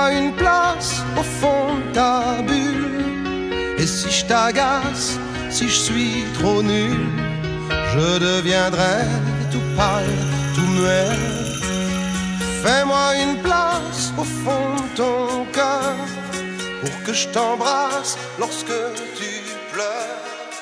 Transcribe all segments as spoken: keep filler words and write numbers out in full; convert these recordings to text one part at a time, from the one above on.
Fais-moi une place au fond de ta bulle. Et si je t'agace, si je suis trop nul, je deviendrai tout pâle, tout muet. Fais-moi une place au fond de ton cœur pour que je t'embrasse lorsque tu pleures.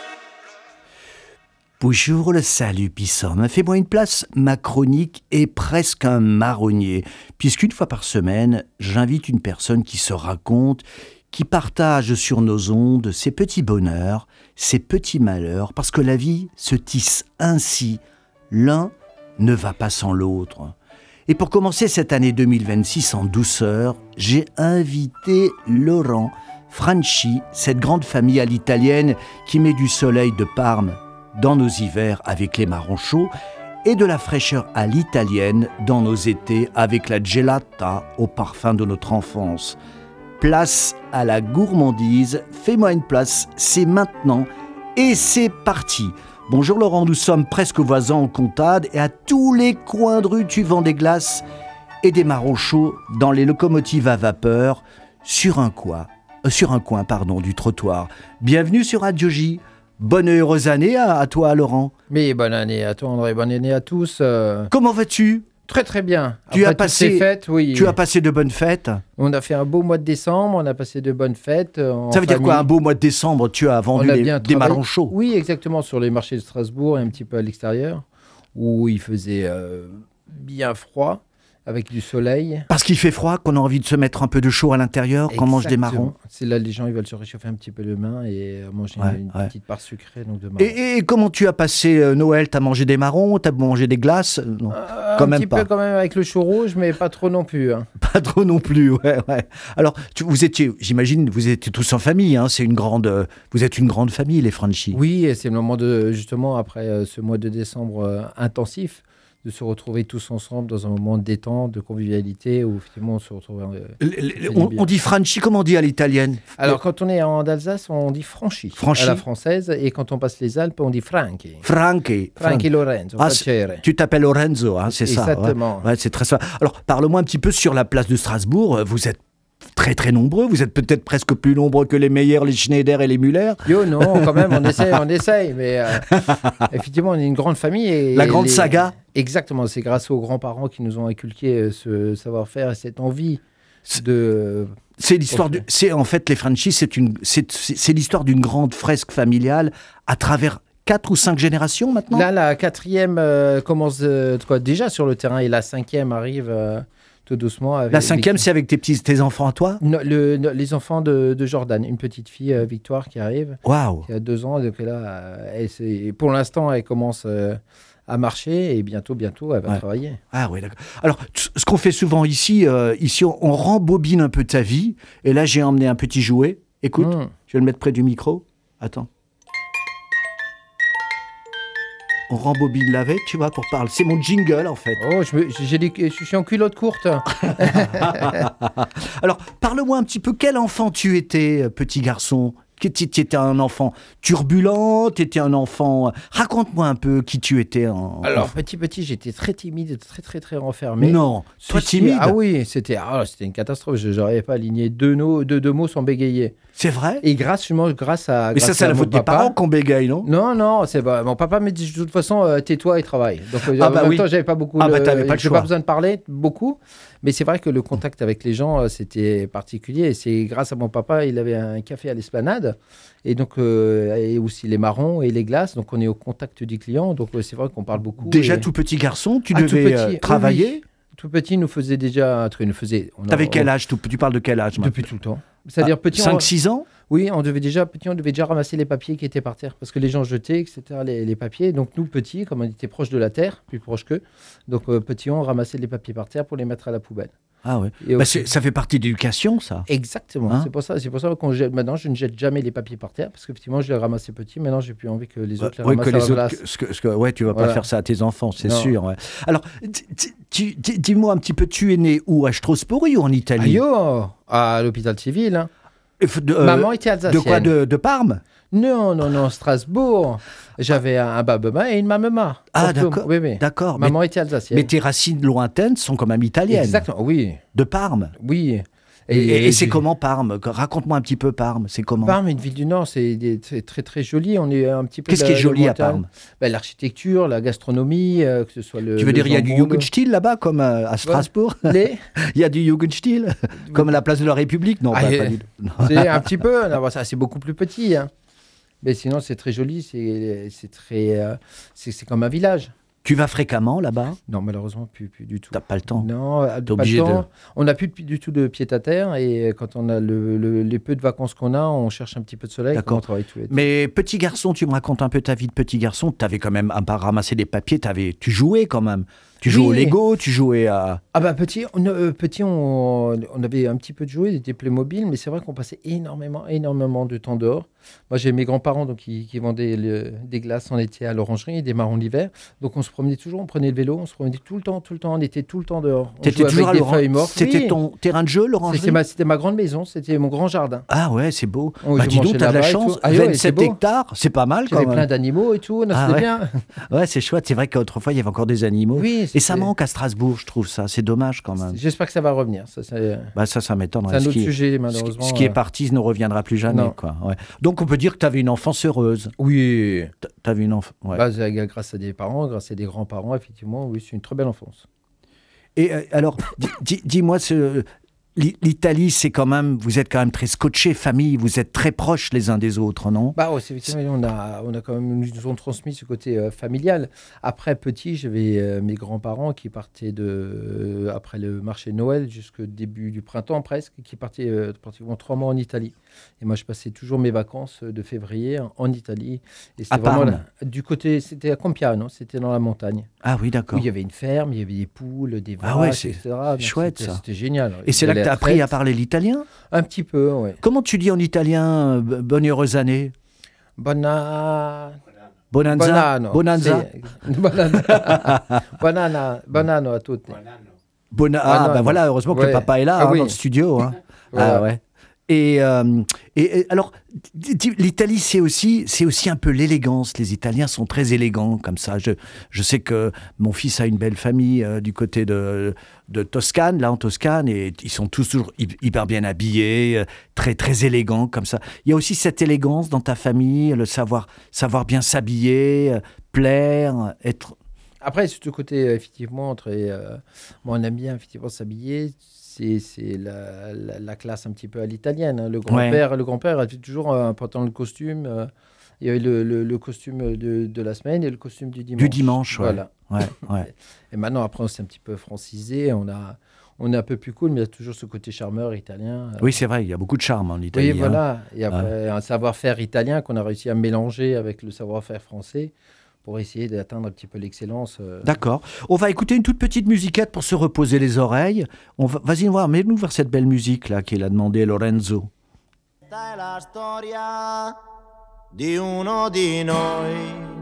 Bonjour, le salut Pissom. Fais-moi une place, ma chronique est presque un marronnier, puisqu'une fois par semaine, j'invite une personne qui se raconte, qui partage sur nos ondes ses petits bonheurs, ses petits malheurs, parce que la vie se tisse ainsi, l'un ne va pas sans l'autre. Et pour commencer cette année deux mille vingt-six en douceur, j'ai invité Laurent Franchi, cette grande famille à l'italienne qui met du soleil de Parme dans nos hivers avec les marrons chauds et de la fraîcheur à l'italienne dans nos étés avec la gelata au parfum de notre enfance. Place à la gourmandise, fais-moi une place, c'est maintenant et c'est parti. Bonjour Laurent, nous sommes presque voisins en Comtade et à tous les coins de rue tu vends des glaces et des marrons chauds dans les locomotives à vapeur sur un coin, euh, sur un coin pardon, du trottoir. Bienvenue sur Radio J. Bonne et heureuse année à, à toi, Laurent. Mais bonne année à toi, André. Bonne année à tous. Euh... Comment vas-tu ? Très, très bien. Tu Après as passé, ces fêtes, oui. Tu as passé de bonnes fêtes ? On a fait un beau mois de décembre. On a passé de bonnes fêtes. En Ça veut famille. dire quoi, un beau mois de décembre ? Tu as vendu les, des travaillé. marrons chauds ? Oui, exactement. Sur les marchés de Strasbourg et un petit peu à l'extérieur, où il faisait euh, bien froid, avec du soleil. Parce qu'il fait froid, qu'on a envie de se mettre un peu de chaud à l'intérieur, qu'on mange des marrons. C'est là les gens ils veulent se réchauffer un petit peu les mains et manger ouais, une, une ouais. petite part sucrée. Donc de marrons. Et, et comment tu as passé euh, Noël ? T'as mangé des marrons ? T'as mangé des glaces ? Non, euh, quand un même petit pas. peu quand même avec le chou rouge, mais pas trop non plus. Hein. Pas trop non plus, ouais, ouais. Alors, tu, vous étiez, j'imagine, vous étiez tous en famille, hein, c'est une grande, euh, vous êtes une grande famille, les Franchi. Oui, et c'est le moment de, justement, après euh, ce mois de décembre euh, intensif, de se retrouver tous ensemble dans un moment de détente, de convivialité, où effectivement on se retrouve. Euh, on, on dit Franchi, comment on dit à l'italienne ? Alors, quand on est en Alsace, on dit Franchi, Franchi. à la française, et quand on passe les Alpes, on dit Franchi. Franchi. Franchi Lorenzo, ah, piacere. Tu t'appelles Lorenzo, hein, c'est Exactement. ça. Exactement. Ouais, ouais, c'est très ça. Alors, parle-moi un petit peu sur la place de Strasbourg. Vous êtes très très nombreux, vous êtes peut-être presque plus nombreux que les Meyer, les Schneider et les Müller. Yo, non, quand même, on essaye, on essaye, mais euh, effectivement, on est une grande famille. Et la grande les... saga. Exactement, c'est grâce aux grands-parents qui nous ont inculqué ce savoir-faire et cette envie de... C'est l'histoire de, c'est en fait les Franchi, c'est une, c'est, c'est, c'est l'histoire d'une grande fresque familiale à travers quatre ou cinq générations maintenant. Là, la quatrième euh, commence euh, quoi, déjà sur le terrain et la cinquième arrive euh, tout doucement. Avec, la cinquième, avec... c'est avec tes petits, tes enfants à toi ? Non, le, no, les enfants de, de Jordan, une petite fille euh, Victoire qui arrive. Waouh ! Qui a deux ans, donc là, euh, elle, c'est, pour l'instant, elle commence. Euh, à marcher et bientôt, bientôt, elle va ouais. travailler. Ah oui, d'accord. Alors, t- ce qu'on fait souvent ici, euh, ici, on, on rembobine un peu ta vie. Et là, j'ai emmené un petit jouet. Écoute, mmh. je vais le mettre près du micro. Attends. On rembobine la veille, tu vois, pour parler. C'est mon jingle, en fait. Oh, je, me, j'ai des, je suis en culotte courte. Alors, parle-moi un petit peu. Quel enfant tu étais, petit garçon ? Tu étais un enfant turbulent, tu étais un enfant... Raconte-moi un peu qui tu étais. En... Alors, petit, petit, j'étais très timide, très, très, très renfermé. Non, toi timide ? Ah oui, c'était, ah, c'était une catastrophe. Je n'arrivais pas à aligner deux, no, deux, deux mots sans bégayer. C'est vrai ? Et grâce, justement, grâce à... Mais grâce ça, c'est à la faute des parents qu'on bégaye, non ? Non, non, c'est pas... Mon papa me dit, de toute façon, euh, tais-toi et travaille. Donc, ah en bah même oui. temps, j'avais pas beaucoup... Ah le... bah t'avais pas le J'ai choix. pas besoin de parler beaucoup. Mais c'est vrai que le contact avec les gens, c'était particulier. Et c'est grâce à mon papa, il avait un café à l'Esplanade. Et donc, euh, et aussi les marrons et les glaces. Donc, on est au contact du client. Donc, euh, c'est vrai qu'on parle beaucoup. Déjà et... tout petit garçon, tu ah, devais tout petit, euh, travailler oui, oui. Tout petit, nous faisait déjà un truc. Nous faisait, on T'avais a, quel on... âge tout, Tu parles de quel âge Depuis tout le temps. C'est-à-dire ah, petit. cinq six ans ? Oui, on devait déjà, petit, on devait déjà ramasser les papiers qui étaient par terre. Parce que les gens jetaient, et cetera, les, les papiers. Donc, nous, petits, comme on était proche de la terre, plus proche qu'eux, donc, euh, petits, on ramassait les papiers par terre pour les mettre à la poubelle. Ah ouais. Et bah aussi... c'est, ça fait partie de l'éducation, ça. Exactement. Hein c'est pour ça, c'est pour ça qu'on jette. Maintenant, je ne jette jamais les papiers par terre parce qu'effectivement, je les ramassais petits. Maintenant, j'ai plus envie que les autres ouais, les ramassent que à les la autres, place. que, que, que, ouais, tu vas voilà. pas faire ça à tes enfants, c'est non. sûr. Ouais. Alors, tu, tu, dis-moi un petit peu, tu es né où, à Strasbourg ou en Italie ? Ah, à l'hôpital civil. Hein. De, euh, Maman était alsacienne. De quoi de, de Parme ? Non, non, non, Strasbourg. J'avais un, un babema et une mamema. Ah, d'accord. Oui, oui. d'accord. Maman mais, était alsacienne. Mais tes racines lointaines sont quand même italiennes. Exactement, oui. De Parme ? Oui. Et, et, et, et c'est du... comment Parme? Raconte-moi un petit peu Parme. C'est comment? Parme, une ville du Nord, c'est, c'est très très joli. On est un petit peu. Qu'est-ce qui est joli à Parme? Ben, l'architecture, la gastronomie, euh, que ce soit le. Tu veux le dire il y a du Jugendstil là-bas comme euh, à Strasbourg? Ouais. Les... Il y a du Jugendstil comme à la place de la République? Non, ah, pas, pas du tout. C'est un petit peu. Non, ça, c'est beaucoup plus petit. Hein. Mais sinon, c'est très joli. C'est, c'est très. Euh, c'est, c'est comme un village. Tu vas fréquemment là-bas? Non, malheureusement, plus, plus du tout. T'as pas le temps? Non, t'es obligé de... On n'a plus du tout de pied-à-terre et quand on a le, le, les peu de vacances qu'on a, on cherche un petit peu de soleil. D'accord. On travaille tout. Mais petit garçon, tu me racontes un peu ta vie de petit garçon. Tu avais quand même, à part ramasser des papiers, t'avais, tu jouais quand même. Tu jouais oui. au Lego, tu jouais à... Ah bah petit, on, euh, petit on, on avait un petit peu de jouets, des Playmobil, mais c'est vrai qu'on passait énormément, énormément de temps dehors. Moi, j'ai mes grands-parents donc, qui, qui vendaient le, des glaces en été à l'orangerie et des marrons l'hiver. Donc, on se promenait toujours, on prenait le vélo, on se promenait tout le temps, tout le temps, on était tout le temps dehors. T'étais toujours avec à des feuilles mortes. C'était oui. ton terrain de jeu, l'orangerie? C'était ma, c'était ma grande maison, c'était mon grand jardin. Ah ouais, c'est beau. On, bah, dis donc, t'as de la chance. Ah, vingt-sept ouais, hectares, c'est pas mal quand même. J'avais plein d'animaux et tout, non, ah, c'était ouais. bien. Ouais, c'est chouette. C'est vrai qu'autrefois, il y avait encore des animaux. Oui, et ça manque à Strasbourg, je trouve ça. C'est dommage quand même. J'espère que ça va revenir. Ça, ça, bah, ça, ça m'étonnerait. C'est un autre ce qui, sujet, malheureusement. Ce qui est parti ne reviendra plus jamais. Quoi. Ouais. Donc, on peut dire que tu avais une enfance heureuse. Oui. Tu avais une enfance. Ouais. Bah, grâce à des parents, grâce à des grands-parents, effectivement, oui, c'est une très belle enfance. Et euh, alors, dis, dis-moi, ce, l'Italie, c'est quand même, vous êtes quand même très scotchés, famille, vous êtes très proches les uns des autres, non? Bah ouais, c'est, on a, on a quand même, nous nous ont transmis ce côté euh, familial. Après petit, j'avais euh, mes grands-parents qui partaient de, euh, après le marché de Noël jusqu'au début du printemps presque, qui partaient euh, pratiquement trois mois en Italie. Et moi, je passais toujours mes vacances de février en Italie. Et c'était à vraiment Parme. Là, du côté, c'était à Compiano, c'était dans la montagne. Ah oui, d'accord. Où il y avait une ferme, il y avait des poules, des vaches, ah ouais, c'est et cetera. Chouette c'était, ça. C'était génial. Et c'est là que tu as appris à parler l'italien? Un petit peu, oui. Comment tu dis en italien euh, bonne heureuse année? Bona... Bonanza. Bonano. Bonanza. Bonanza. Bonana. Bonano à tutti. Bona... Ah, ben voilà, heureusement que ouais. le papa est là ah, hein, oui. dans le studio. Hein. Voilà. Ah ouais. Et, euh, et, et alors, l'Italie, c'est aussi, c'est aussi un peu l'élégance. Les Italiens sont très élégants, comme ça. Je, je sais que mon fils a une belle famille euh, du côté de, de Toscane, là en Toscane, et ils sont tous toujours hyper bien habillés, euh, très, très élégants, comme ça. Il y a aussi cette élégance dans ta famille, le savoir, savoir bien s'habiller, euh, plaire, être... Après, ce côté, effectivement, très, euh, moi, on aime bien, effectivement, s'habiller. C'est, c'est la, la, la classe un petit peu à l'italienne. Hein. Le grand-père, ouais. le grand-père a toujours un pantalon de costume. Euh, il y avait le, le, le costume de, de la semaine et le costume du dimanche. Du dimanche, ouais. Voilà. Ouais, ouais. Et maintenant, après, on s'est un petit peu francisé. On, a, on est un peu plus cool, mais il y a toujours ce côté charmeur italien. Oui, c'est vrai, il y a beaucoup de charme en Italie. Oui, voilà. Hein. Et après, ouais. un savoir-faire italien qu'on a réussi à mélanger avec le savoir-faire français, pour essayer d'atteindre un petit peu l'excellence. Euh... D'accord. On va écouter une toute petite musiquette pour se reposer les oreilles. On va... Vas-y, voir, mets-nous vers cette belle musique-là qu'il a demandé Lorenzo. Questa è la storia di uno di noi,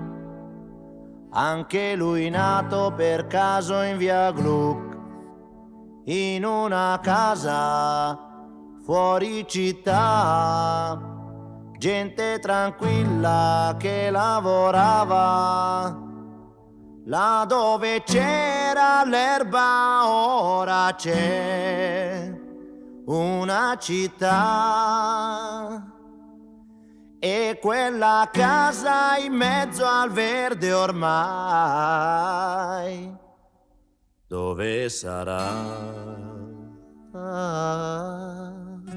anche lui nato per caso in via Gluck, in una casa fuori città. Gente tranquilla che lavorava, là dove c'era l'erba ora c'è una città. E quella casa in mezzo al verde ormai, dove sarà? Ah.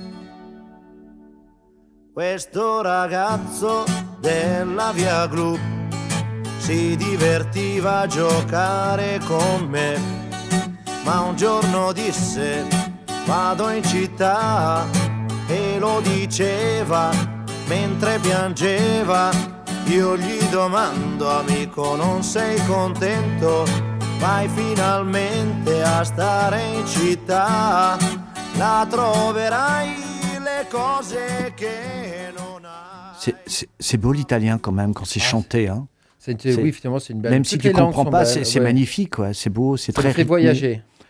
Questo ragazzo della via Gluck si divertiva a giocare con me, ma un giorno disse vado in città, e lo diceva mentre piangeva. Io gli domando amico non sei contento, vai finalmente a stare in città, la troverai le cose che non ha. C'est, c'est, c'est beau l'italien quand même quand c'est ah, chanté. Hein. C'est, c'est, oui, finalement, c'est une belle. Même si tu ne comprends pas, c'est, c'est ouais. magnifique, ouais. C'est beau, c'est ça très. Ça fait voyager.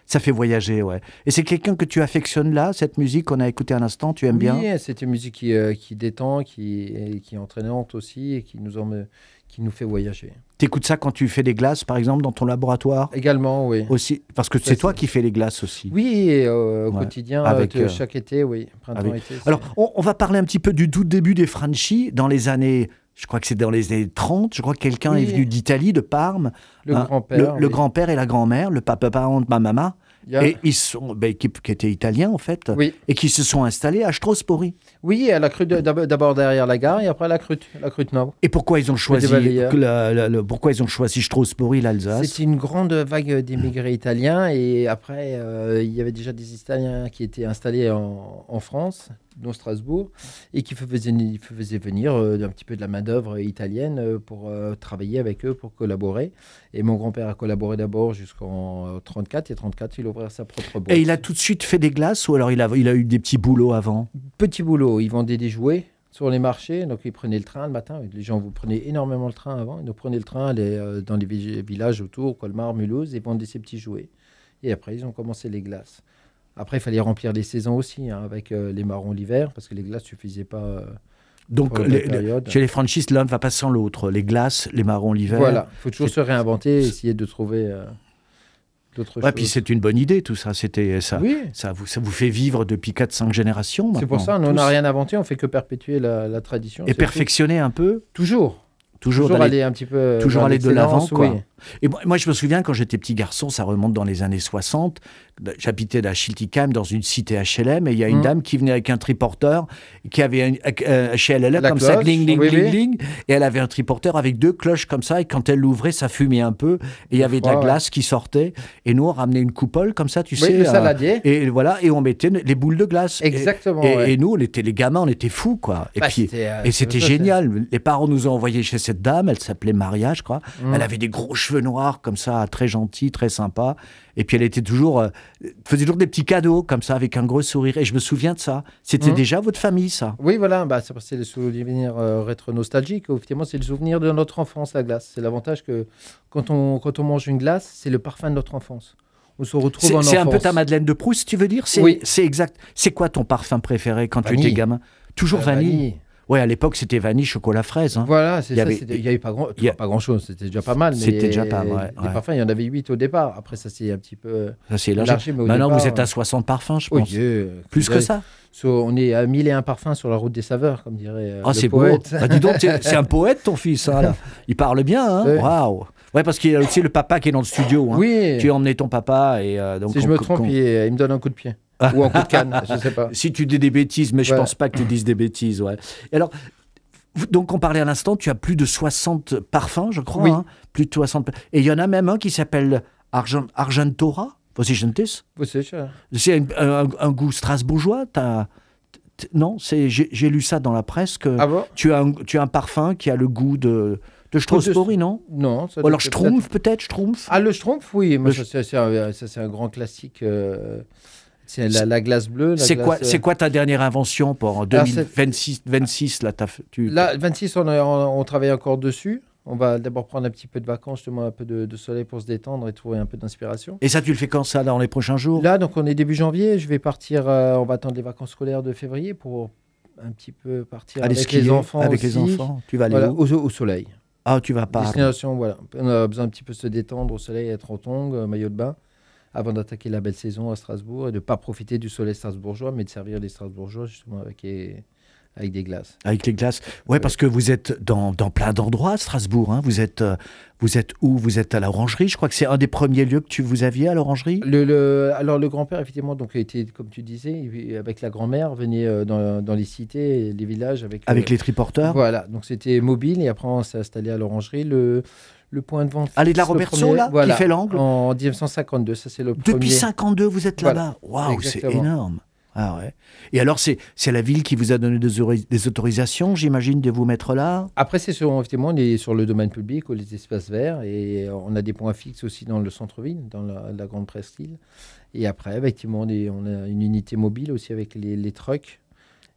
Ça fait voyager, ouais. Et c'est quelqu'un que tu affectionnes là, cette musique qu'on a écoutée à l'instant, tu aimes Oui, bien? c'est une musique qui, euh, qui détend, qui, qui est entraînante aussi et qui nous, emmène- qui nous fait voyager. T'écoutes ça quand tu fais des glaces, par exemple, dans ton laboratoire Également, oui. aussi? Parce que Ça, c'est toi c'est- qui fais les glaces aussi. Oui, et, euh, au Ouais. quotidien, Avec, euh, euh, chaque été, oui. Printemps, avec- été. c'est- Alors, on, on va parler un petit peu du tout début des Franchi, dans les années... Je crois que c'est dans les années trente. Je crois que quelqu'un Oui. est venu d'Italie, de Parme. le hein, grand-père. Le, le oui. grand-père et la grand-mère, le papa, parent de ma maman. Il y a- Et ils sont, ben, qui, qui étaient italiens, en fait. Oui. Et qui se sont installés à Strasbourg. Oui, à la crute de- d'ab- d'abord derrière la gare et après à la crute, la crute nord. Et pourquoi ils ont choisi, balayeurs. que la- la- le- pourquoi ils ont choisi Strasbourg, l'Alsace? C'est une grande vague d'émigrés italiens et après euh, il y avait déjà des Italiens qui étaient installés en, en France, dont Strasbourg, et qui faisaient, faisaient venir euh, un petit peu de la main-d'œuvre italienne euh, pour euh, travailler avec eux, pour collaborer. Et mon grand-père a collaboré d'abord jusqu'en trente-quatre et trente-quatre il a ouvert sa propre boîte. Et il a tout de suite fait des glaces ou alors il a, il a eu des petits boulots avant? Petit boulot, ils vendaient des jouets sur les marchés, donc ils prenaient le train le matin. Les gens, vous prenez énormément le train avant. Ils nous prenaient le train aller, euh, dans les vi- villages autour, Colmar, Mulhouse, et vendaient ces petits jouets. Et après, ils ont commencé les glaces. Après, il fallait remplir les saisons aussi, hein, avec euh, les marrons l'hiver, parce que les glaces ne suffisaient pas euh, Donc, pour les- la période. chez les franchises, l'un ne va pas sans l'autre. Les glaces, les marrons l'hiver. Voilà, il faut toujours C'est- se réinventer, essayer de trouver euh, d'autres Ouais, puis choses. c'est une bonne idée, tout ça. C'était ça. Oui, Ça vous, ça vous fait vivre depuis quatre cinq générations. c'est pour maintenant, ça, nous, on n'a tous. rien inventé, on fait que perpétuer la, la tradition. Et c'est perfectionner un peu. tout. Toujours. Toujours, Toujours d'aller- aller un petit peu. toujours vers aller de l'avant, l'excellence, quoi. oui. Et moi, moi, je me souviens, quand j'étais petit garçon, ça remonte dans les années soixante, j'habitais à Schiltigheim, dans une cité H L M, et il y a une Mm. dame qui venait avec un triporteur, qui avait un, euh, chez elle, elle, La comme ça, cloche, gling, gling, oui, gling, oui. gling, et elle avait un triporteur avec deux cloches comme ça, et quand elle l'ouvrait, ça fumait un peu, et il y avait de la froid, ouais. glace qui sortait, et nous, on ramenait une coupole comme ça, tu Oui, sais. le euh, saladier. et voilà, et on mettait les boules de glace. Et- Exactement. Et, ouais. et nous, on était, les gamins, on était fous, quoi. Et Bah, puis, c'était, euh, et c'était ça, c'est- génial. Les parents nous ont envoyés chez cette dame, elle s'appelait Maria, je crois. Mm. Elle avait des gros cheveux noirs, comme ça, très gentille, très sympa. Et puis elle était toujours, euh, faisait toujours des petits cadeaux, comme ça, avec un gros sourire. Et je me souviens de ça. C'était Mm. déjà votre famille, ça. Oui, voilà, bah, c'est c'est le souvenir euh, rétro-nostalgique. Effectivement, c'est le souvenir de notre enfance, la glace. C'est l'avantage que quand on, quand on mange une glace, c'est le parfum de notre enfance. On se retrouve C'est en c'est un peu enfance. ta Madeleine de Proust, tu veux dire? C'est Oui. c'est exact. C'est quoi ton parfum préféré quand tu Vanille. étais gamin? Toujours Euh, vanille. Ouais, à l'époque, c'était vanille, chocolat, fraise. hein. Voilà, c'est Il y ça. avait- c'était- Il n'y avait pas grand, il y a- pas grand chose. C'était déjà pas mal. mais C'était déjà pas mal, Les ouais. parfums, il y en avait huit au départ. Après, ça c'est un petit peu Ça, c'est élargi. élargi. Mais au Maintenant, départ, vous êtes à euh, soixante parfums, je oh pense. Dieu, Plus que ça. So, on est à mille et un parfums sur la route des saveurs, comme dirait euh, Ah, le c'est beau. poète. Bah, dis donc, t'es- c'est un poète, ton fils. hein, là. Il parle bien. Hein. Ouais. Waouh. Ouais, parce qu'il y a aussi le papa qui est dans le studio. Hein. Oui. Tu as emmené ton papa et euh, donc Si je on- me trompe, qu'on- il, il me donne un coup de pied. Ou un coup de canne, je sais pas. Si tu dis des bêtises, mais je Ouais. pense pas que tu dises des bêtises. Ouais. Et alors, vous- donc on parlait à l'instant, tu as plus de soixante parfums, je crois. Oui. hein. Plus de soixante. Et il y en a même un qui s'appelle Argent, Argentora. Positiontis. Vous savez, ça. C'est un, un- un goût strasbourgeois. T'as- t- non, c'est j'ai j'ai lu ça dans la presse que Ah bon? tu as un, tu as un parfum qui a le goût de de Strasbourg, non? Non. Ça Ou alors doit être Schtroumpf, peut-être Schtroumpf. Ah, le Schtroumpf, oui. Moi, Le ça, c'est- c'est un, ça, c'est un grand classique. euh, c'est la, la glace bleue. la C'est glace, quoi, euh, c'est quoi ta dernière invention pour en Alors, deux mille vingt-six, vingt-six là, t'as fait- tu, Là, vingt-six, on, a- on, on travaille encore dessus. On va d'abord prendre un petit peu de vacances, justement, un peu de, de soleil pour se détendre et trouver un peu d'inspiration. Et ça, tu le fais quand ça, dans les prochains jours? Là, donc, on est début janvier. Je vais partir. euh, on va attendre les vacances scolaires de février pour un petit peu partir Aller avec skier les enfants. avec les aussi. enfants. Tu vas aller Voilà, où? au, au soleil. Ah, tu vas pas. Destination, voilà. On a besoin un petit peu de se détendre au soleil, être en tongs, euh, maillot de bain, avant d'attaquer la belle saison à Strasbourg et de ne pas profiter du soleil strasbourgeois, mais de servir les Strasbourgeois justement avec, les- avec des glaces. Avec les glaces. Ouais, parce que vous êtes dans, dans plein d'endroits à Strasbourg. Hein. Vous êtes, euh, vous êtes où? Vous êtes à l'Orangerie. Je crois que c'est un des premiers lieux que tu vous aviez à l'Orangerie. Le, le- alors le grand-père, effectivement, donc, était, comme tu disais, il- avec la grand-mère, venait euh, dans, dans les cités et les villages. Avec, Avec euh, les triporteurs. Voilà, donc c'était mobile et après on s'est installé à l'Orangerie. Le, le point de vente. Allée de la fixe, le Robertson, premier- là, qui voilà, fait l'angle. En mille neuf cent cinquante-deux, ça c'est le premier. Depuis cinquante-deux, vous êtes Voilà. là-bas. Waouh, c'est Exactement. énorme. Ah ouais. Et alors, c'est c'est la ville qui vous a donné des, ori- des autorisations, j'imagine, de vous mettre là? Après, c'est sur, effectivement, on est sur le domaine public ou les espaces verts et on a des points fixes aussi dans le centre-ville, dans la, la grande presqu'île. Et après, effectivement, on, est- on a une unité mobile aussi avec les, les trucks.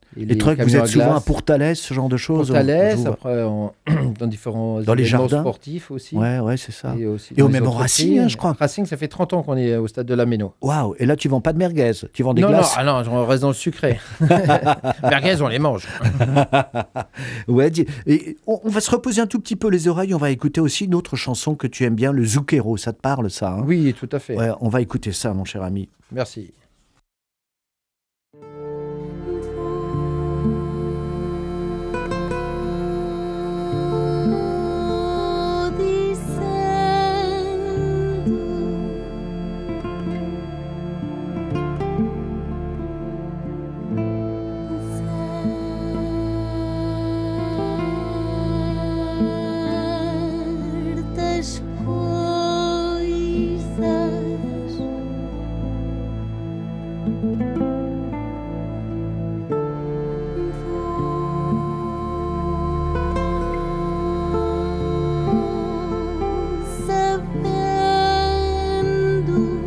Et Les trucks, vous camions êtes à souvent à glace. Pourtalès, ce genre de choses? Pourtalès, on joue- après en- dans différents Dans les événements jardins sportifs aussi. Ouais, ouais, c'est ça. Et, aussi Et dans au les même au entreprises. Racing, hein, je crois. Racing, ça fait trente ans qu'on est au stade de la Méno. Waouh! Et là, tu vends pas de merguez, tu vends des non, glaces. non, ah non, on reste dans le sucré. Merguez, on les mange. Ouais, dis- et on, on va se reposer un tout petit peu les oreilles. On va écouter aussi une autre chanson que tu aimes bien, le Zucchero. Ça te parle, ça hein? Oui, tout à fait. Ouais, on va écouter ça, mon cher ami. Merci. Certas coisas vou sabendo.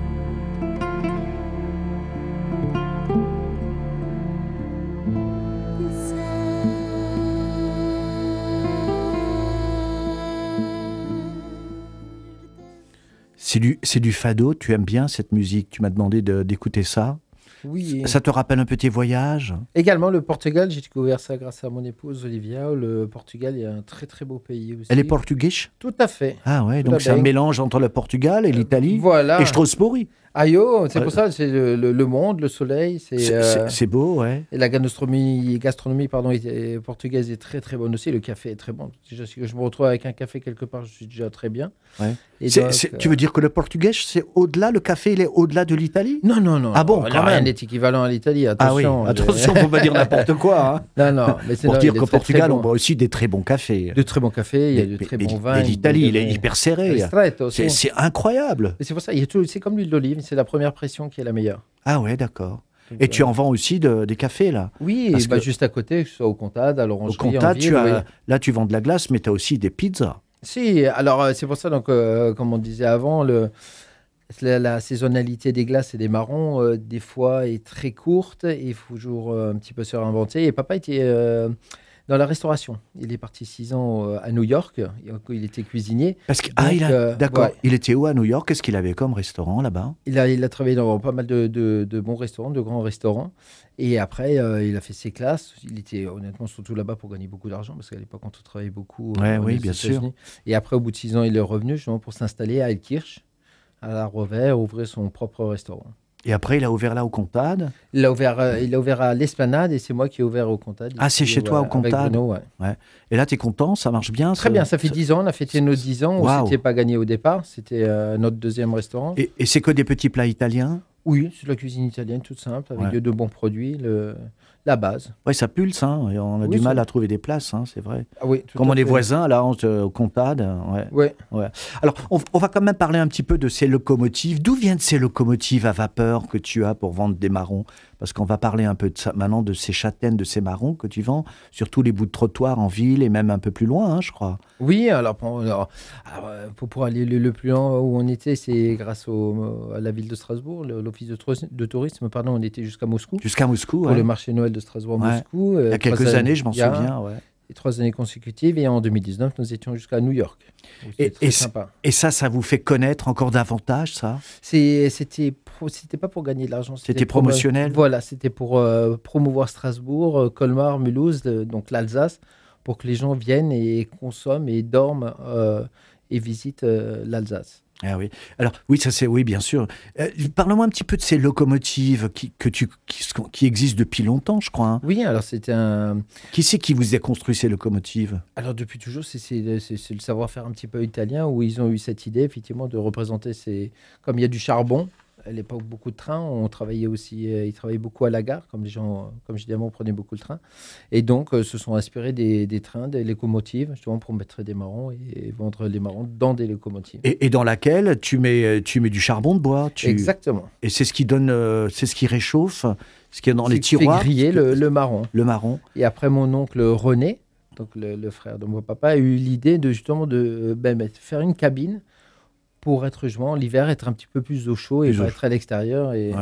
C'est du, c'est du fado. Tu aimes bien cette musique? Tu m'as demandé de- d'écouter ça. Oui. Ça te rappelle un peu tes voyages? Également le Portugal, j'ai découvert ça grâce à mon épouse Olivia. Le Portugal est un très très beau pays aussi. Elle est portugish? Tout à fait. Ah ouais, Tout donc à c'est un fait. mélange entre le Portugal et l'Italie Voilà. et Strasbourg. Ayo, c'est Ouais. pour ça, c'est le, le- le monde, le soleil, c'est C'est euh, c'est- c'est beau, ouais. et la gastronomie, gastronomie pardon, est- est- portugaise est très très bonne aussi. Le café est très bon. Déjà, si je me retrouve avec un café quelque part, je suis déjà très bien. Ouais. Et C'est- donc, c'est- euh, Tu veux dire que le portugais, c'est au-delà, le café, il est au-delà de l'Italie? Non, non, non. Ah bon, non, quand rien même. n'est équivalent à l'Italie. Ah oui, Attention. attention, faut pas dire n'importe quoi. Hein. Non, non. Mais c'est Pour non, dire il est qu'au très, très Portugal, bon. on boit aussi des très bons cafés. De très bons cafés, il y a de Mais- très mais- bons mais vins. l'Italie, il est des- hyper serré. Ristretto aussi. C'est c'est incroyable. Et c'est pour ça, il y a tout- c'est comme l'huile d'olive, c'est la première pression qui est la meilleure. Ah ouais, d'accord. Donc, Et tu euh, en vends aussi de- des cafés, là? Oui, Parce bah, que- juste à côté, que ce soit au Comtade, à Au l'Orangerie, Comtade, en tu ville, as, oui. là, tu vends de la glace, mais tu as aussi des pizzas. Si, alors euh, c'est pour ça, donc, euh, comme on disait avant, le, la, la saisonnalité des glaces et des marrons, euh, des fois, est très courte et il faut toujours euh, un petit peu se réinventer. Et papa était euh, dans la restauration. Il est parti six ans euh, à New York. Il était cuisinier. Parce que, ah, Donc, il a, euh, d'accord. ouais. Il était où à New York? Qu'est-ce qu'il avait comme restaurant là-bas? Il a, il a travaillé dans pas mal de, de- de bons restaurants, de grands restaurants. Et après, euh, il a fait ses classes. Il était honnêtement surtout là-bas pour gagner beaucoup d'argent, parce qu'à l'époque, on travaillait beaucoup. euh, Ouais, aux oui, bien sûr. États-Unis. Et après, au bout de six ans, il est revenu justement pour s'installer à Elkirch, à la Rovère, ouvrir son propre restaurant. Et après, il a ouvert là au Comtade. Il a ouvert, euh, il a ouvert à l'Esplanade et c'est moi qui ai ouvert au Comtade. Ah, c'est ici, chez toi, au avec Comtade. Bruno, ouais. Et là, tu es content? Ça marche bien? Très bien, ça fait dix ans. On a fêté nos dix ans. Waouh. On s'était pas gagné au départ. C'était euh, notre deuxième restaurant. Et, et c'est que des petits plats italiens? Oui, c'est de la cuisine italienne toute simple, avec Ouais. de, de bons produits, le, la base. Ouais, ça pulse, hein. Et on a Oui, du mal ça- à trouver des places, hein, c'est vrai. Ah oui, tout Comme à on est fait. voisins, là, on, te- au Comtade. Ouais. Ouais. Alors, on, on va quand même parler un petit peu de ces locomotives. D'où viennent ces locomotives à vapeur que tu as pour vendre des marrons? Parce qu'on va parler un peu de ça maintenant, de ces châtaignes, de ces marrons que tu vends sur tous les bouts de trottoir en ville et même un peu plus loin, hein, je crois. Oui, alors, pour, alors, alors, euh, pour, pour aller le, le plus loin où on était, c'est grâce au, à la ville de Strasbourg, le- l'office de, tourisme- de tourisme, pardon, on était jusqu'à Moscou. Jusqu'à Moscou, Pour ouais. le marché Noël de Strasbourg Ouais. Moscou. euh, Il y a quelques trois années, je m'en il y a- souviens. Ouais. et trois années consécutives. Et en deux mille dix-neuf, nous étions jusqu'à New York. Donc, Et- c'était très et sympa. Et ça, ça vous fait connaître encore davantage, ça? C'est- C'était pro- c'était pas pour gagner de l'argent. C'était pour- promotionnel? Voilà, c'était pour euh, promouvoir Strasbourg, euh, Colmar, Mulhouse, le- donc l'Alsace, pour que les gens viennent et consomment et dorment euh, et visitent euh, l'Alsace. Ah oui. Alors, oui, ça c'est, oui, bien sûr. Euh, Parle-moi un petit peu de ces locomotives qui, que tu, qui, qui existent depuis longtemps, je crois. Hein. Oui, alors c'était un. Qui c'est qui vous a construit ces locomotives? Alors depuis toujours, c'est c'est- c'est- c'est le savoir-faire un petit peu italien où ils ont eu cette idée effectivement de représenter ces. Comme il y a du charbon, à l'époque beaucoup de trains, on travaillait aussi, euh, ils travaillaient beaucoup à la gare, comme les gens, euh, comme je disais, on prenait beaucoup le train, et donc euh, se sont inspirés des, des trains, des locomotives, justement pour mettre des marrons et, et vendre les marrons dans des locomotives. Et, et dans laquelle tu mets, tu mets du charbon de bois. Tu... Exactement. Et c'est ce qui donne, euh, c'est ce qui réchauffe, ce qui est dans les C'est qui fait tiroirs. griller le, le marron. le marron. Et après, mon oncle René, donc le, le frère de mon papa, a eu l'idée de justement de euh, ben, mettre- faire une cabine pour être justement l'hiver, être un petit peu plus au chaud et Plus au pas être à l'extérieur. Et... Ouais.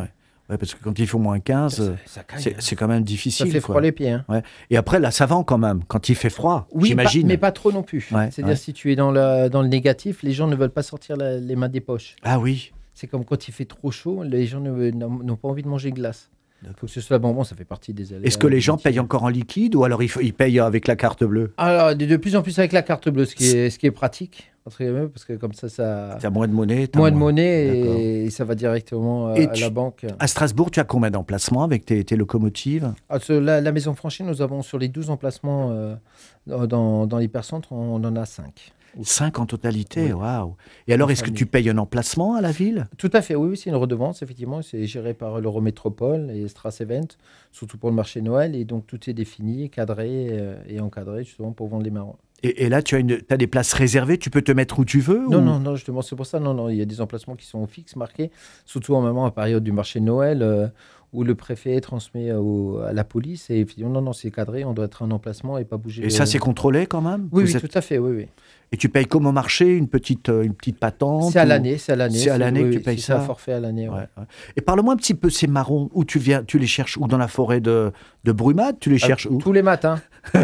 Ouais, parce que quand il fait moins quinze, Ça, ça caille, c'est, hein. c'est quand même difficile. Ça fait quoi. froid les pieds. Hein. Ouais. Et après, là, ça va quand même, quand il fait froid, Oui, j'imagine. pas- mais pas trop non plus. Ouais, C'est-à-dire, ouais. si tu es dans le, dans le négatif, les gens ne veulent pas sortir la- les mains des poches. Ah oui. C'est comme quand il fait trop chaud, les gens ne- n'ont n'ont pas envie de manger de glace. Il faut que ce soit bonbon, ça fait partie des aléas. Est-ce que les du gens métier. payent encore en liquide ou alors ils, f- ils payent avec la carte bleue? Alors, de, de plus en plus avec la carte bleue, ce qui est, ce qui est pratique, entre guillemets, parce que comme ça, ça Tu as moins de monnaie. t'as moins de monnaie D'accord. et, ça va directement euh, Et à tu- la banque. À Strasbourg, tu as combien d'emplacements avec tes, tes locomotives? Ah, sur la, la maison franchie, nous avons sur les douze emplacements euh, dans, dans, dans l'hypercentre, on en a cinq. Cinq en totalité, Oui. waouh. Et alors, En est-ce que famille. tu payes un emplacement à la ville? Tout à fait, oui, oui, c'est une redevance, effectivement. C'est géré par l'Eurométropole et Strass Event, surtout pour le marché Noël. Et donc, tout est défini, cadré euh, et encadré, justement, pour vendre les marrons. Et, et là, tu as, une, t'as des places réservées, tu peux te mettre où tu veux? Non, ou- non, non, justement, c'est pour ça. Non, non, il y a des emplacements qui sont fixes, marqués, surtout en moment à période du marché de Noël, euh, où le préfet transmet au- à la police. Et effectivement, non, non, c'est cadré, on doit être un emplacement et pas bouger. Et le- ça, c'est contrôlé quand même? Oui, Vous oui, êtes- tout à fait, oui, oui. Et tu payes comme au marché, une petite, euh, une petite patente? C'est à ou- l'année, c'est à l'année. C'est à l'année oui, que tu oui, payes c'est un ça? forfait à l'année, ouais. Ouais, ouais. Et parle-moi un petit peu ces marrons. Où tu viens, tu les cherches où? Dans la forêt de, de Brumade? Tu les Ah, cherches où? Tous les matins.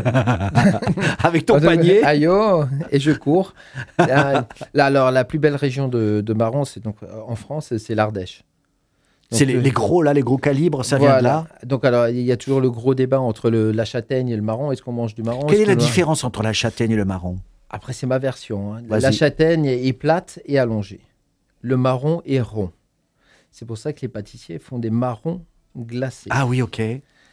Avec ton Ah, de- panier? Aïe, oh, et je cours. Là, là, alors, la plus belle région de, de marrons, c'est donc euh, en France, c'est- c'est l'Ardèche. Donc, C'est les, euh, les gros, là, les gros calibres, ça vient de voilà. là? Donc, alors, il y a toujours le gros débat entre le- la châtaigne et le marron. Est-ce qu'on mange du marron? Quelle Est-ce est la qu'on doit- différence entre la châtaigne et le marron? Après, c'est ma version. hein. Vas-y. La châtaigne est plate et allongée. Le marron est rond. C'est pour ça que les pâtissiers font des marrons glacés. Ah oui, ok.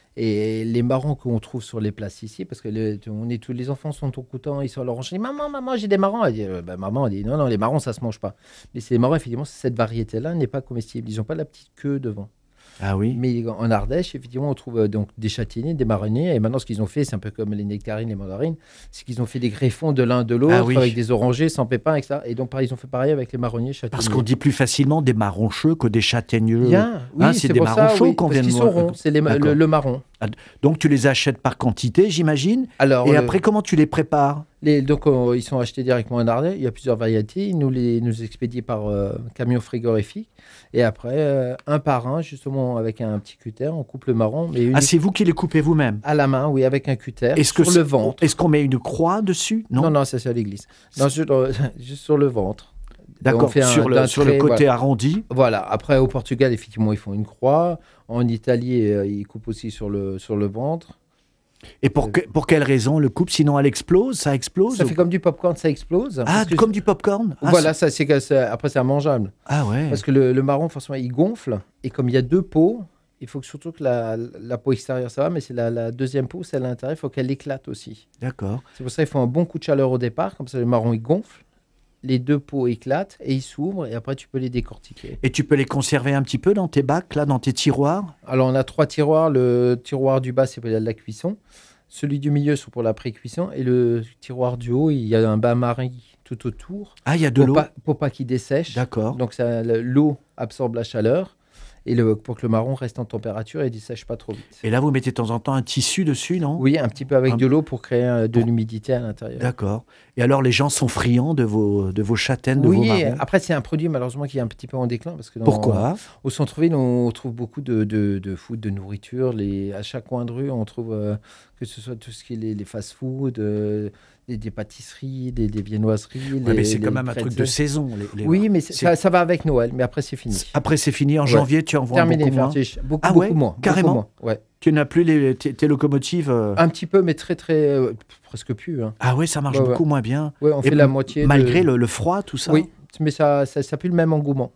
Et les marrons qu'on trouve sur les places ici, parce que le- on est tous les enfants sont au coutant, ils sont à l'orangerie. Maman, maman, j'ai des marrons. Elle dit, euh, bah, maman, elle dit, non, non, les marrons, ça se mange pas. Mais c'est les marrons, effectivement, cette variété-là n'est pas comestible. Ils n'ont pas la petite queue devant. Ah oui. Mais en Ardèche, effectivement, on trouve euh, donc des châtaigniers, des marronniers. Et maintenant, ce qu'ils ont fait, c'est un peu comme les nectarines, les mandarines, c'est qu'ils ont fait des greffons de l'un de l'autre Ah oui. avec des orangers sans pépins, et ça. Et donc, pareil, ils ont fait pareil avec les marronniers, châtaigniers. Parce qu'on dit plus facilement des marroncheux que des châtaigneux. Bien, oui, Hein, c'est des pour marrons ça, chauds oui, qu'on parce vient de qu'ils voir. sont ronds, c'est les ma- D'accord. le, le marron. Donc tu les achètes par quantité, j'imagine. Alors, Et le- après, comment tu les prépares? Les, donc, euh, ils sont achetés directement en Ardèche. Il y a plusieurs variétés. Ils nous les nous expédient par euh, camion frigorifique. Et après, euh, un par un, justement, avec un petit cutter, on coupe le marron. Mais Ah, unique- c'est vous qui les coupez vous-même? à la main, oui, avec un cutter, Est-ce que sur c'est- le ventre. Est-ce qu'on met une croix dessus? Non, Non, non, ça, c'est à l'église. Non, juste, euh, juste sur le ventre. On D'accord, fait un- sur, le, d'un sur le trait, côté voilà. arrondi. Voilà. Après, au Portugal, effectivement, ils font une croix. En Italie, euh, ils coupent aussi sur le, sur le ventre. Et pour, que- pour quelle raison le coupe? Sinon, elle explose? Ça explose? Ça ou- fait comme du popcorn, ça explose. Ah, Parce que- comme du popcorn? Ah, Voilà, ça, c'est que c'est- après, c'est immangeable. c'est- Ah ouais. Parce que le, le marron, forcément, il gonfle. Et comme il y a deux peaux, il faut que surtout que la, la peau extérieure, ça va, mais c'est la, la deuxième peau, celle à l'intérieur, il faut qu'elle éclate aussi. D'accord. C'est pour ça qu'il faut un bon coup de chaleur au départ. Comme ça, le marron, il gonfle. Les deux peaux éclatent et ils s'ouvrent. Et après, tu peux les décortiquer. Et tu peux les conserver un petit peu dans tes bacs, là, dans tes tiroirs? Alors, on a trois tiroirs. Le tiroir du bas, c'est pour la cuisson. Celui du milieu, c'est pour la pré-cuisson. Et le tiroir du haut, il y a un bain-marie tout autour. Ah, il y a de Pour l'eau? pas, pour pas qu'il dessèche. D'accord. Donc, ça, le- l'eau absorbe la chaleur. Et le, pour que le marron reste en température et ne dessèche pas trop vite. Et là, vous mettez de temps en temps un tissu dessus, non? Oui, un petit peu avec Un- de l'eau pour créer euh, de Pour- l'humidité à l'intérieur. D'accord. Et alors, les gens sont friands de vos, de vos châtaignes, de vos Oui, marrons? après c'est un produit malheureusement qui est un petit peu en déclin parce que dans- Pourquoi? au centre-ville on trouve beaucoup de, de, de food, de nourriture. Les, à chaque coin de rue on trouve euh, que ce soit tout ce qui est les, les fast-food, euh, des, des pâtisseries, des, des viennoiseries. Ouais, les- mais c'est les quand même un truc de pretzels. saison. les- les- Oui, mais c'est- c'est- ça, ça va avec Noël, mais après c'est fini. Après, c'est fini. En Ouais. janvier, tu en vends Terminé, beaucoup moins. fertig. Beaucoup, Ah beaucoup ouais, moins. beaucoup carrément moins, ouais. Tu n'as plus les, tes, tes locomotives euh, Un petit peu, mais très très euh, presque plus. Hein. Ah ouais, ça marche Ouais, ouais. beaucoup moins bien. Ouais, on Et fait la m- moitié. Malgré de... le, le froid, tout ça? Oui, mais ça, ça, ça pue le même engouement.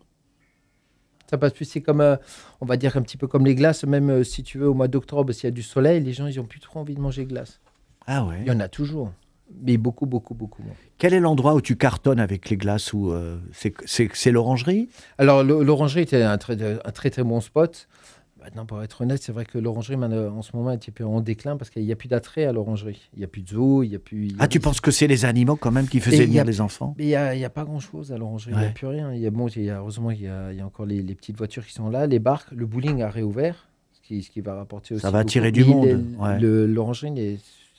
Ça passe plus, c'est comme, euh, on va dire un petit peu comme les glaces, même euh, si tu veux au mois d'octobre, s'il y a du soleil, les gens ils ont plus trop envie de manger de glace. Ah ouais. Il y en a toujours, mais beaucoup, beaucoup, beaucoup moins. Quel est l'endroit où tu cartonnes avec les glaces où, euh, c'est, c'est, c'est l'orangerie? Alors le- l'orangerie était un très, un très très bon spot. Maintenant, pour être honnête, c'est vrai que l'orangerie maintenant, en ce moment est un petit peu en déclin parce qu'il n'y a plus d'attrait à l'orangerie. Il n'y a plus de zoo, il n'y a plus. il y a Ah, tu des- penses que c'est les animaux quand même qui Et faisaient il y venir a- les enfants? Mais il n'y a, il y a pas grand-chose à l'orangerie, il n'y a Ouais. plus rien. Il y a, bon, il y a, heureusement, il y a, il y a encore les, les petites voitures qui sont là, les barques, le bowling a réouvert, ce qui, ce qui va rapporter aussi. Ça va beaucoup. attirer du Mais monde, le- ouais. le- L'orangerie, n'est-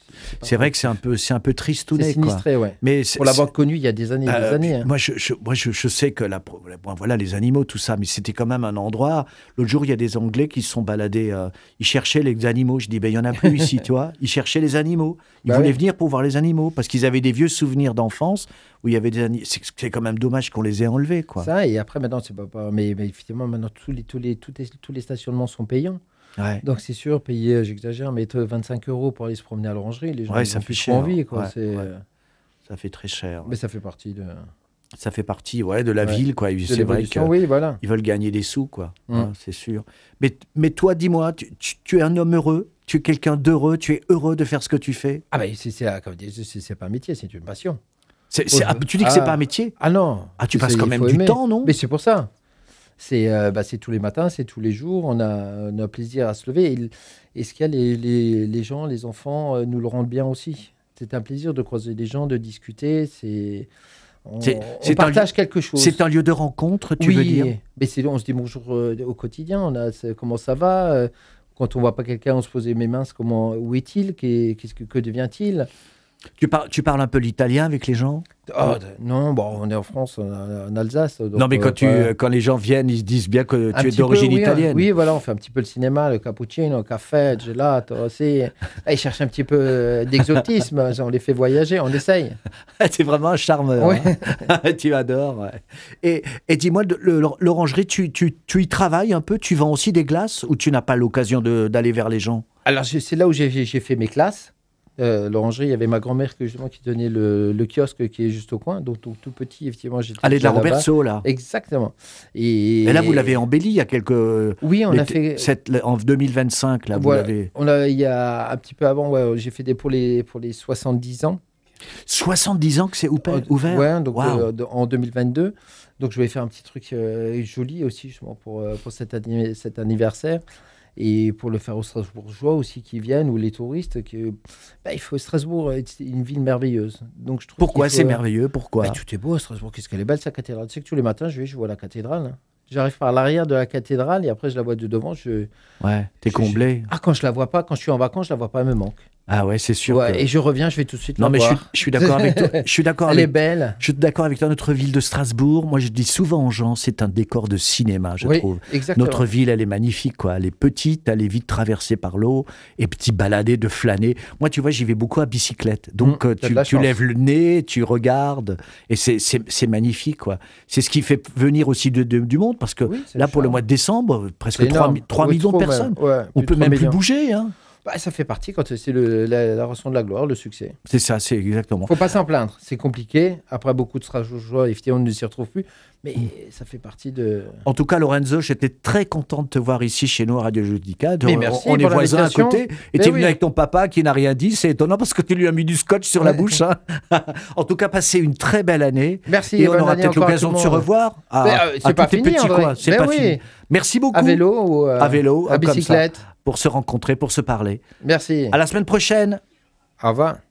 C'est vrai que c'est un peu, c'est un peu C'est tristounet, quoi. sinistré, ouais. Mais c'est- Pour l'avoir connu il y a des années et des Euh, années. hein. Moi, je, je- moi je, je sais que la, pro- bon, voilà, les animaux, tout ça, mais c'était quand même un endroit. L'autre jour, il y a des Anglais qui se sont baladés. euh, ils cherchaient les animaux. Je dis, ben, il n'y en a plus ici, tu vois. Ils cherchaient les animaux. Ils Bah voulaient oui. venir pour voir les animaux parce qu'ils avaient des vieux souvenirs d'enfance où il y avait des animaux. C'est, c'est quand même dommage qu'on les ait enlevés, quoi. Ça, et après, maintenant, c'est pas, pas- mais, mais effectivement, maintenant, tous les, tous, les, tous, les, tous les stationnements sont payants. Ouais. Donc, c'est sûr, payer, euh, j'exagère, mais euh, vingt-cinq euros pour aller se promener à l'orangerie, les gens Ouais, ils ça ont fait plus trop cher. envie. Quoi. Ouais, c'est, ouais. euh, Ça fait très cher. Mais ça fait partie de, de Ça fait partie, ouais, de la Ouais. ville, quoi. Et c'est vrai l'évolution. que. Oui, voilà. Ils veulent gagner des sous, quoi. Mm. Hein, c'est sûr. Mais, mais toi, dis-moi, tu, tu- tu es un homme heureux, tu es quelqu'un d'heureux, tu es heureux de faire ce que tu fais. Ah, ben, c'est, c'est, comme je dis, c'est, c'est pas un métier, c'est une passion. C'est, c'est- Oh, ah, tu dis que ah. c'est pas un métier. Ah non. Ah, tu Ça, passes il quand même faut du aimer. temps, non? Mais c'est pour ça. C'est, euh, bah, c'est tous les matins, c'est tous les jours. On a, on a plaisir à se lever. Et, et ce qu'il y a, les, les, les gens, les enfants euh, nous le rendent bien aussi. C'est un plaisir de croiser les gens, de discuter. C'est, on, C'est- on c'est un partage quelque chose. C'est un lieu de rencontre, tu oui, veux dire? mais c'est, on se dit bonjour euh, au quotidien. On a, c'est- comment ça va euh, Quand on voit pas quelqu'un, on se pose mes mains. Comment, où est-il Qu'est- Qu'est-ce que, que devient-il Tu, par- tu parles un peu l'italien avec les gens? Oh, de- Non, bon, on est en France, en, en Alsace. donc, Non, mais quand, euh, tu, pas- quand les gens viennent, ils se disent bien que Un tu es petit d'origine peu, oui, italienne. Oui, voilà, on fait un petit peu le cinéma, le cappuccino, le café, le gelato. C'est... Ah, ils cherchent un petit peu euh, d'exotisme. On les fait voyager, on essaye. C'est vraiment un charmeur. Ouais. hein. Tu adores. Ouais. Et, et dis-moi, de- le- l'orangerie, tu, tu, tu y travailles un peu? Tu vends aussi des glaces ou tu n'as pas l'occasion de- d'aller vers les gens? Alors, je- c'est là où j'ai, j'ai fait mes classes. Euh, l'orangerie, il y avait ma grand-mère que, justement, qui tenait le, le kiosque qui est juste au coin. Donc, tout, tout petit, effectivement, j'étais Allez, de la déjà là-bas. Roberto, là. Exactement. Et, Et là, vous l'avez embelli il y a quelques. Oui, on a l'été- fait... cette- en deux mille vingt-cinq, là, Voilà. vous l'avez. On a, il y a un petit peu avant, ouais, j'ai fait des pour les, pour les soixante-dix ans. soixante-dix ans que c'est oupe- ouvert? Ouais, donc Waouh. euh, de- en deux mille vingt-deux. Donc je vais faire un petit truc euh, joli aussi justement pour, euh, pour cet, anni- cet anniversaire et pour le faire aux Strasbourgeois aussi qui viennent ou les touristes. Que, bah, il faut Strasbourg, euh, c'est une ville merveilleuse. Donc je trouve Pourquoi qu'il c'est faut- merveilleux? Pourquoi? Bah, tout est beau à Strasbourg. Qu'est-ce qu'elle est belle sa cathédrale. Tu sais que tous les matins je vais, je vois la cathédrale. hein. J'arrive par l'arrière de la cathédrale et après je la vois de devant. Je... Ouais, t'es je- comblé. Ah, quand je la vois pas, quand je suis en vacances, je la vois pas, elle me manque. Ah ouais, c'est sûr. Ouais, que- Et je reviens, je vais tout de suite Non, la mais je suis, voir. je suis d'accord avec toi. Je suis d'accord Elle est avec belle. Je suis d'accord avec toi, notre ville de Strasbourg, moi je dis souvent aux gens, c'est un décor de cinéma, je Oui, trouve. exactement. Notre ville, elle est magnifique, quoi. Elle est petite, elle est vite traversée par l'eau, et petit balader, de flâner. Moi, tu vois, j'y vais beaucoup à bicyclette. Donc, Mmh, euh, t'as tu, de la tu chance. lèves le nez, tu regardes, et c'est- c'est c'est magnifique, quoi. C'est ce qui fait venir aussi de- de- du monde, parce que Oui, c'est là, le pour le charme. mois de décembre, presque C'est trois, énorme. mi- trois Oui, millions de trop personnes. même. Ouais, On plus peut de même trois plus millions. bouger, hein. Bah, ça fait partie quand c'est le, la, la rançon de la gloire, le succès. C'est ça, c'est exactement. Faut pas s'en plaindre, c'est compliqué. Après, beaucoup de Strasbourgeois, effectivement, on ne s'y retrouve plus. Mais ça fait partie de. En tout cas, Lorenzo, j'étais très content de te voir ici chez nous à Radio Judica. Mais on, merci on est pour voisins à l'invitation. côté. Et Mais tu es oui. venu avec ton papa qui n'a rien dit. C'est étonnant parce que tu lui as mis du scotch sur la Ouais. bouche. hein. En tout cas, passez une très belle année. Merci. Et on bonne aura année peut-être encore à l'occasion tout de le se monde. revoir à, Mais, euh, à c'est pas tous tes fini, petits André. coins. C'est Mais pas oui. fini. Merci beaucoup À vélo ou euh, À vélo, à comme ça. bicyclette. pour se rencontrer, pour se parler. Merci. À la semaine prochaine. Au revoir.